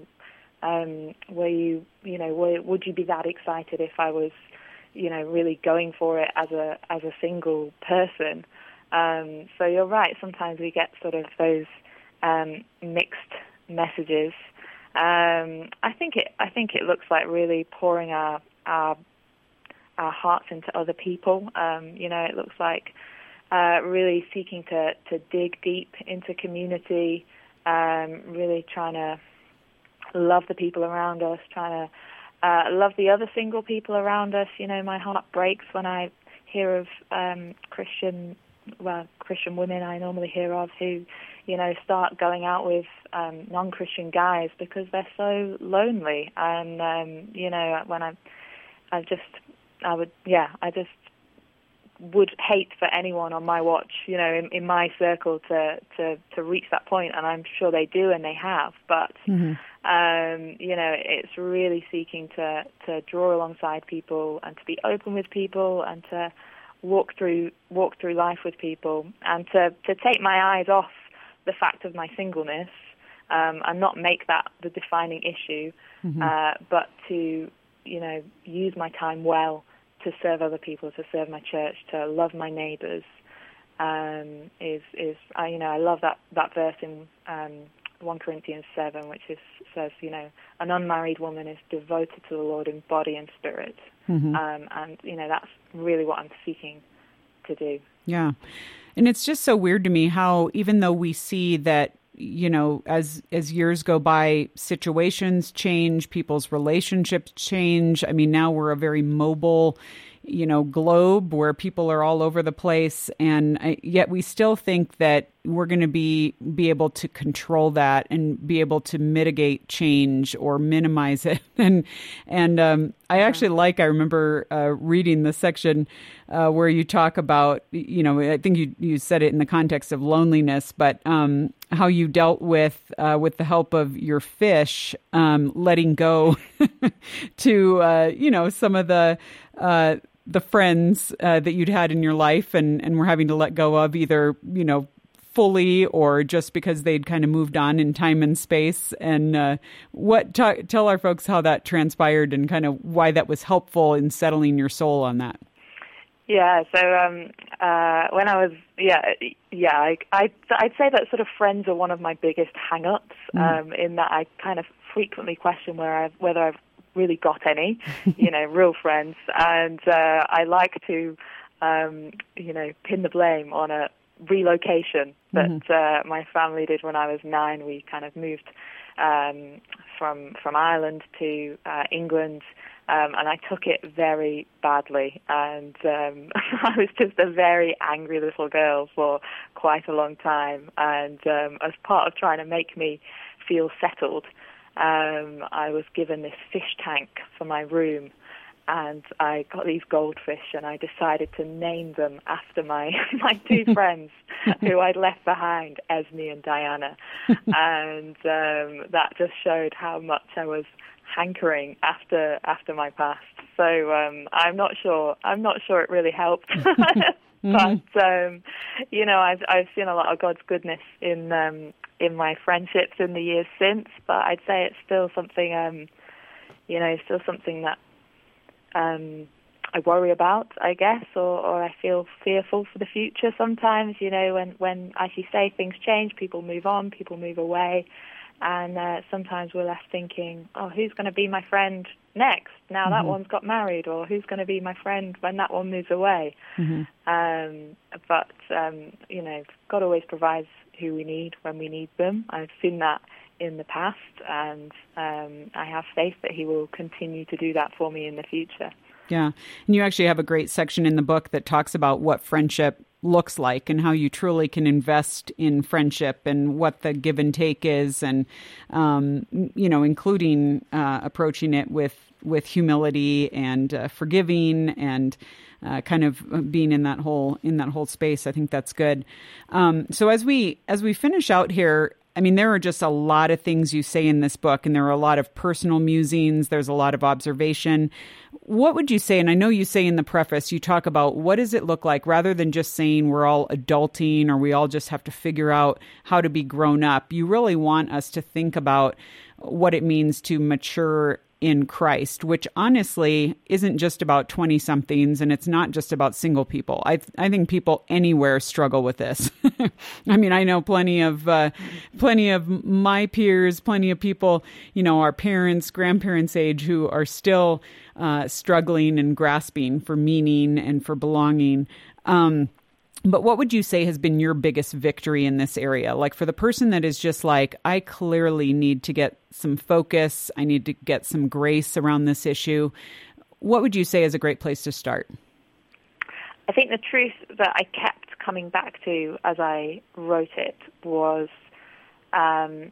Speaker 5: Would you be that excited if I was, really going for it as a single person? So you're right. Sometimes we get sort of those mixed messages. I think it looks like really pouring our hearts into other people. It looks like really seeking to dig deep into community, really trying to love the people around us, trying to love the other single people around us. My heart breaks when I hear of Christian women I normally hear of who, start going out with non-Christian guys because they're so lonely. And, when I just would hate for anyone on my watch, in my circle to reach that point, and I'm sure they do and they have. But it's really seeking to draw alongside people and to be open with people and to walk through life with people, and to take my eyes off the fact of my singleness and not make that the defining issue, but to, use my time well to serve other people, to serve my church, to love my neighbors. I love that verse in 1 Corinthians 7, which says, an unmarried woman is devoted to the Lord in body and spirit. And that's really what I'm seeking to do.
Speaker 1: Yeah. And it's just so weird to me how, even though we see that, as years go by, situations change, people's relationships change. I mean, now we're a very mobile, globe where people are all over the place. And yet we still think that we're going to be able to control that and be able to mitigate change or minimize it. And I actually I remember reading the section where you talk about, I think you said it in the context of loneliness, but how you dealt with the help of your fish, letting go to, some of the friends that you'd had in your life and were having to let go of, either, fully or just because they'd kind of moved on in time and space. And tell our folks how that transpired and kind of why that was helpful in settling your soul on that.
Speaker 5: Yeah, so when I was, I'd say that sort of friends are one of my biggest hang-ups, in that I kind of frequently question whether I've really got any, real friends. And I like to, pin the blame on a relocation that my family did when I was 9. We kind of moved from Ireland to England, and I took it very badly. And I was just a very angry little girl for quite a long time. And as part of trying to make me feel settled, I was given this fish tank for my room, and I got these goldfish, and I decided to name them after my 2 friends who I'd left behind, Esme and Diana. And that just showed how much I was hankering after my past. So I'm not sure it really helped. But I've seen a lot of God's goodness in my friendships in the years since. But I'd say it's still something that I worry about, I guess, or I feel fearful for the future sometimes. When as you say, things change, people move on, people move away, and sometimes we're left thinking, oh, who's going to be my friend next? Now that one's got married, or who's going to be my friend when that one moves away? But God always provides who we need when we need them. I've seen that in the past, and I have faith that He will continue to do that for me in the future.
Speaker 1: Yeah. And you actually have a great section in the book that talks about what friendship looks like and how you truly can invest in friendship and what the give and take is, and including approaching it with humility and forgiving and kind of being in that whole space. I think that's good. So as we finish out here, I mean, there are just a lot of things you say in this book, and there are a lot of personal musings. There's a lot of observation. What would you say? And I know you say in the preface, you talk about what does it look like, rather than just saying we're all adulting or we all just have to figure out how to be grown up. You really want us to think about what it means to mature in Christ, which honestly isn't just about 20-somethings, and it's not just about single people. I think people anywhere struggle with this. I mean, I know plenty of my peers, plenty of people, our parents, grandparents' age, who are still struggling and grasping for meaning and for belonging. But what would you say has been your biggest victory in this area? Like, for the person that is just like, I clearly need to get some focus, I need to get some grace around this issue. What would you say is a great place to start?
Speaker 5: I think the truth that I kept coming back to as I wrote it was, that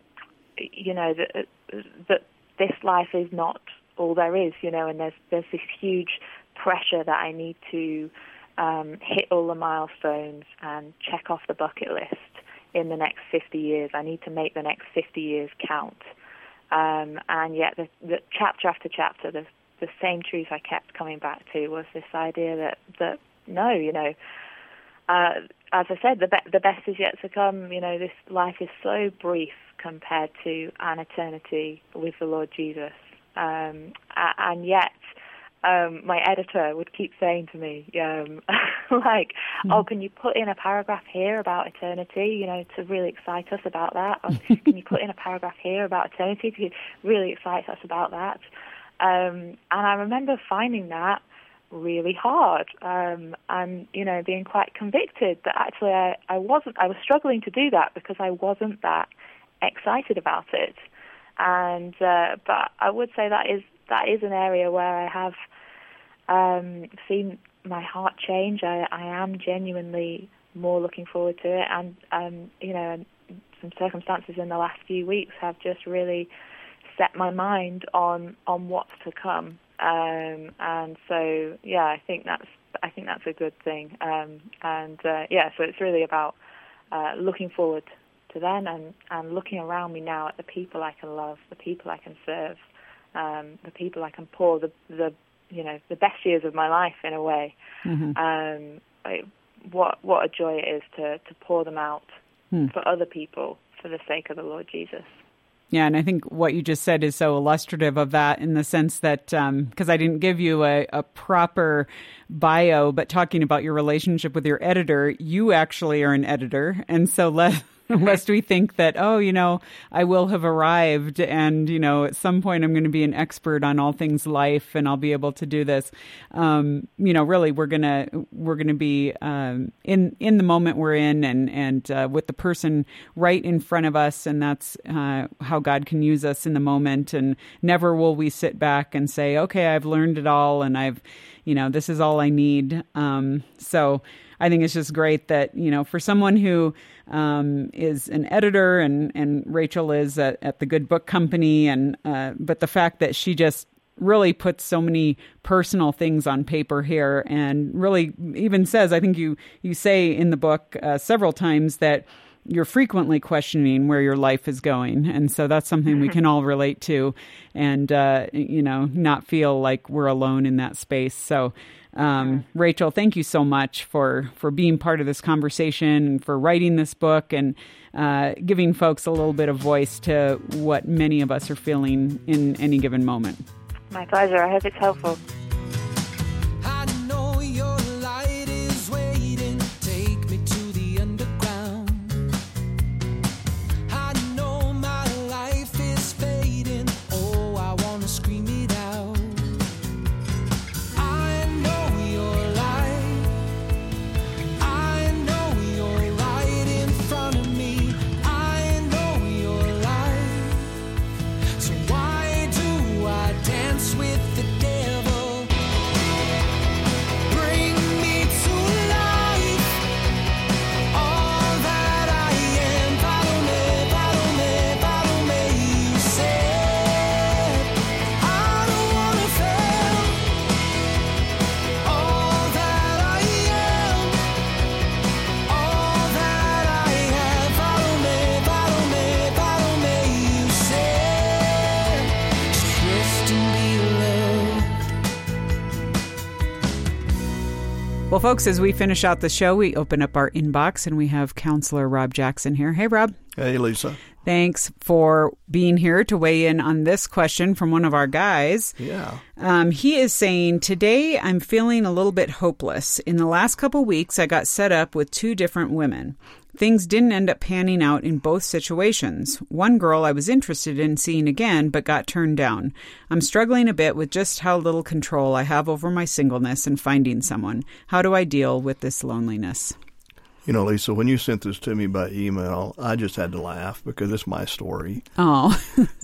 Speaker 5: this life is not all there is, and there's this huge pressure that I need to hit all the milestones and check off the bucket list in the next 50 years. I need to make the next 50 years count. And yet the chapter after chapter, the same truth I kept coming back to was this idea that no, as I said, the best is yet to come. This life is so brief compared to an eternity with the Lord Jesus. And yet, my editor would keep saying to me, oh, can you put in a paragraph here about eternity, to really excite us about that? Or can you put in a paragraph here about eternity to really excite us about that? And I remember finding that really hard, and being quite convicted that actually I was struggling to do that because I wasn't that excited about it. And but I would say that is an area where I have seen my heart change. I am genuinely more looking forward to it, and some circumstances in the last few weeks have just really set my mind on what's to come. And so, I think that's a good thing. So it's really about looking forward to then and looking around me now at the people I can love, the people I can serve, the people I can pour the best years of my life in a way. What a joy it is to pour them out for other people for the sake of the Lord Jesus.
Speaker 1: Yeah, and I think what you just said is so illustrative of that in the sense that, because I didn't give you a proper bio, but talking about your relationship with your editor, you actually are an editor. And so lest we think that, I will have arrived and, at some point I'm going to be an expert on all things life and I'll be able to do this. Really we're going to be in the moment we're in and with the person right in front of us. And that's how God can use us in the moment. And never will we sit back and say, okay, I've learned it all and this is all I need. So I think it's just great that, for someone who is an editor and Rachel is at the Good Book Company, but the fact that she just really puts so many personal things on paper here and really even says, I think you say in the book several times that you're frequently questioning where your life is going. And so that's something we can all relate to and, not feel like we're alone in that space. So, Rachel, thank you so much for being part of this conversation and for writing this book and giving folks a little bit of voice to what many of us are feeling in any given moment.
Speaker 5: My pleasure. I hope it's helpful.
Speaker 1: Well, folks, as we finish out the show, we open up our inbox and we have Counselor Rob Jackson here. Hey, Rob.
Speaker 6: Hey, Lisa.
Speaker 1: Thanks for being here to weigh in on this question from one of our guys.
Speaker 6: Yeah.
Speaker 1: He is saying, today I'm feeling a little bit hopeless. In the last couple weeks, I got set up with 2 different women. Things didn't end up panning out in both situations. One girl I was interested in seeing again, but got turned down. I'm struggling a bit with just how little control I have over my singleness and finding someone. How do I deal with this loneliness?
Speaker 6: Lisa, when you sent this to me by email, I just had to laugh because it's my story.
Speaker 1: Oh.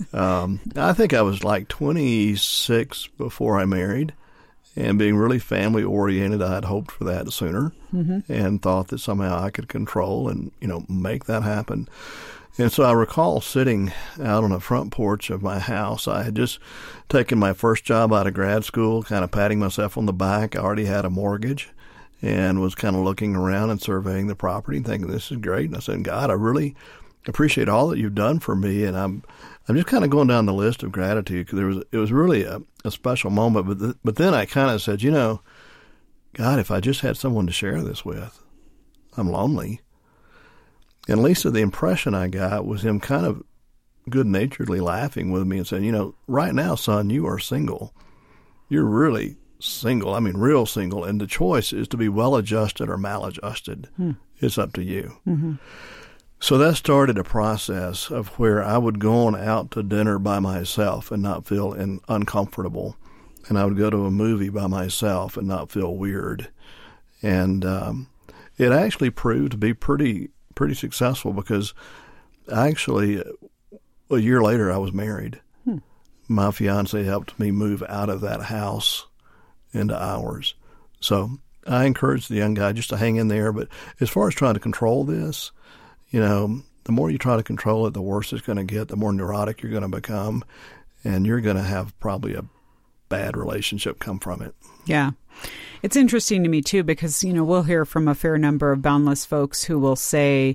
Speaker 6: I think I was like 26 before I married. And being really family-oriented, I had hoped for that sooner and thought that somehow I could control and, make that happen. And so I recall sitting out on the front porch of my house. I had just taken my first job out of grad school, kind of patting myself on the back. I already had a mortgage and was kind of looking around and surveying the property and thinking, this is great. And I said, God, I really appreciate all that you've done for me. And I'm just kind of going down the list of gratitude because it was really a special moment. But then I kind of said, God, if I just had someone to share this with, lonely. And Lisa, the impression I got was him kind of good-naturedly laughing with me and saying, right now, son, you are single. You're really single. I mean, real single. And the choice is to be well-adjusted or maladjusted. It's up to you. Mm-hmm. So that started a process of where I would go on out to dinner by myself and not feel uncomfortable. And I would go to a movie by myself and not feel weird. And it actually proved to be pretty successful, because actually a year later I was married. My fiance helped me move out of that house into ours. So I encourage the young guy just to hang in there. But as far as trying to control this, the more you try to control it, the worse it's going to get, the more neurotic you're going to become, and you're going to have probably a bad relationship come from it.
Speaker 1: Yeah. It's interesting to me, too, because, we'll hear from a fair number of Boundless folks who will say,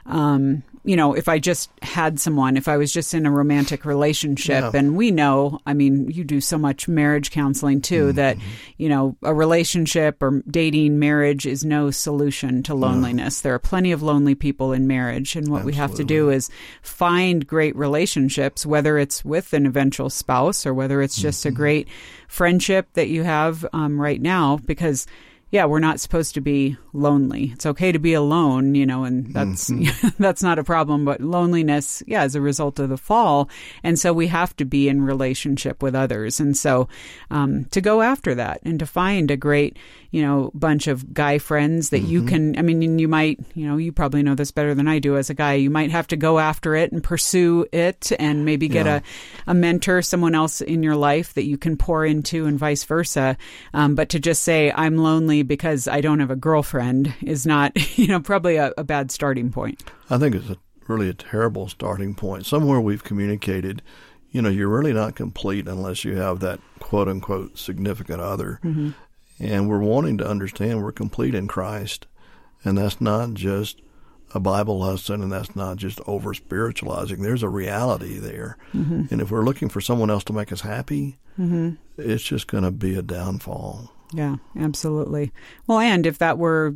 Speaker 1: if I just had someone, if I was just in a romantic relationship, and we know, you do so much marriage counseling too, that, a relationship or dating, marriage is no solution to loneliness. There are plenty of lonely people in marriage. And what we have to do is find great relationships, whether it's with an eventual spouse or whether it's just a great friendship that you have right now, because we're not supposed to be lonely. It's okay to be alone, and that's that's not a problem. But loneliness, is a result of the fall. And so we have to be in relationship with others. And so to go after that and to find a great, bunch of guy friends that you can, you might, you probably know this better than I do as a guy, you might have to go after it and pursue it and maybe get a mentor, someone else in your life that you can pour into, and vice versa. But to just say, I'm lonely because I don't have a girlfriend is not, probably a bad starting point.
Speaker 6: I think it's really a terrible starting point. Somewhere we've communicated, you're really not complete unless you have that quote unquote significant other. Mm-hmm. And we're wanting to understand we're complete in Christ. And that's not just a Bible lesson, and that's not just over spiritualizing. There's a reality there. Mm-hmm. And if we're looking for someone else to make us happy, it's just going to be a downfall.
Speaker 1: Yeah, absolutely. Well, and if that were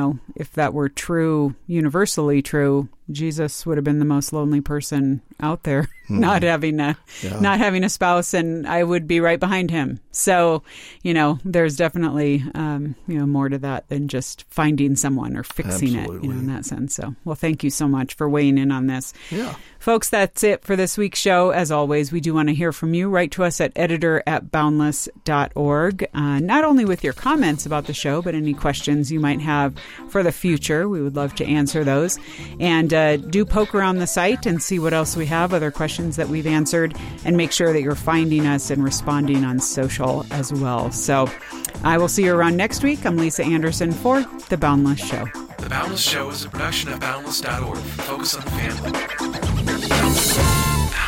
Speaker 1: true, universally true, Jesus would have been the most lonely person out there, not having a spouse, and I would be right behind him. So, there's definitely, more to that than just finding someone or fixing it, in that sense. So, well, thank you so much for weighing in on this.
Speaker 6: Yeah.
Speaker 1: Folks, that's it for this week's show. As always, we do want to hear from you. Write to us at editor@boundless.org, not only with your comments about the show, but any questions you might have for the future. We would love to answer those. And do poke around the site and see what else we have, other questions that we've answered, and make sure that you're finding us and responding on social as well. So I will see you around next week. I'm Lisa Anderson for The Boundless Show.
Speaker 7: The Boundless Show is a production of Boundless.org. Focus on the family.